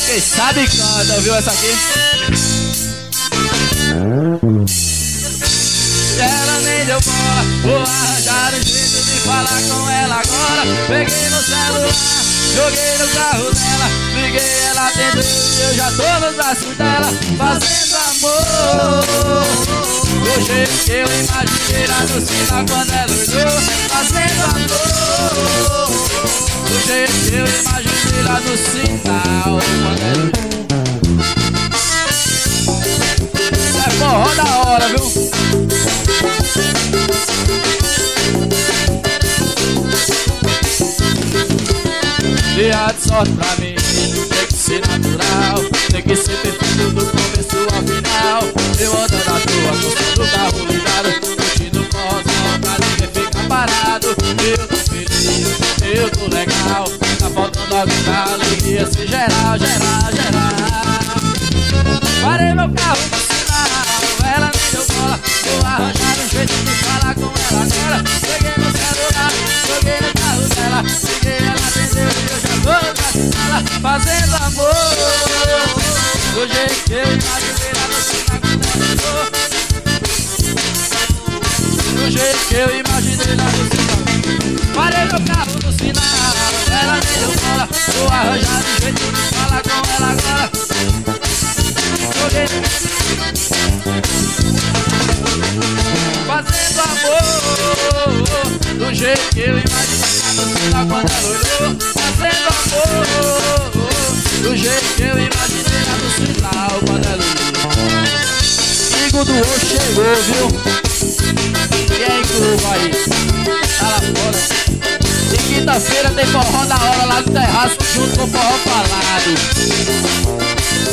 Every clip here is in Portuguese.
quem sabe canta, ouviu essa aqui? Ela nem deu bola, vou arranjar um jeito de falar com ela agora. Peguei no celular, joguei no carro dela, liguei, ela atendeu e eu já tô nos braços dela, fazendo amor. Do jeito que eu imaginei lá no sinal quando ela olhou, fazendo amor. Do jeito que eu imaginei lá no sinal quando ela olhou. É forró da hora, viu? Dia de sorte pra mim, tem que ser natural, tem que ser perfeito do começo ao final. Eu ando na tua, com do carro ligado, curtindo o forrozão pra ninguém ficar parado. Eu tô feliz, eu tô legal, tá faltando alguém pra alegria ser geral, geral, geral. Parei meu carro no sinal, ela me deu bola, vou arranjar um jeito de falar com ela agora. Peguei no celular, joguei no carro dela, liguei, ela atendeu e eu já tô no braço dela, fazendo amor. Do jeito que eu imaginei lá no sinal quando ela chegou. Do jeito que eu imaginei lá no sinal. Parei meu carro no sinal, ela me deu bola, vou arranjar um jeito de falar com ela agora. Fazendo amor, do jeito que eu imaginei lá no sinal quando ela olhou. Fazendo amor, do jeito que eu imaginei lá no sinal quando ela olhou. Amigo do O chegou, viu? E aí, curva aí, tá lá fora. E quinta-feira tem forró da hora lá no terraço junto com o forró falado.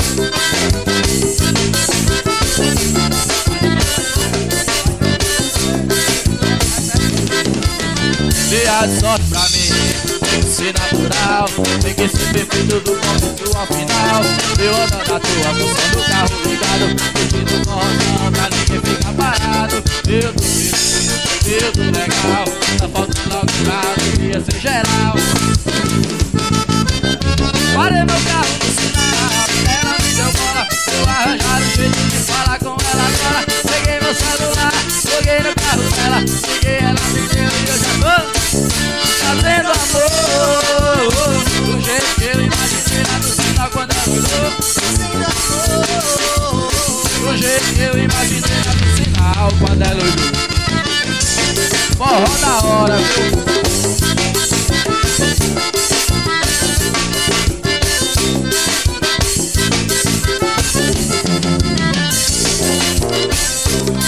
Dia de sorte pra mim, tem que ser natural, tem que ser perfeito do começo ao final. Eu ando na tua, função do carro ligado, curtindo o forrozão pra ninguém ficar parado. Eu tô feliz, eu tô legal, tá faltando alguém pra alegria ser geral. Parei meu carro no sinal, ela me deu bola, vou arranjar um jeito de falar com ela agora. Peguei meu celular, joguei no carro dela, liguei, ela atendeu e eu já tô fazendo amor. Do jeito que eu imaginei lá no sinal quando ela olhou. Do jeito que eu imaginei lá no sinal quando ela olhou. Forró da hora, viu?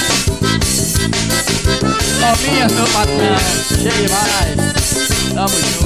Palminha, meu patrão, chegue mais, tamo junto.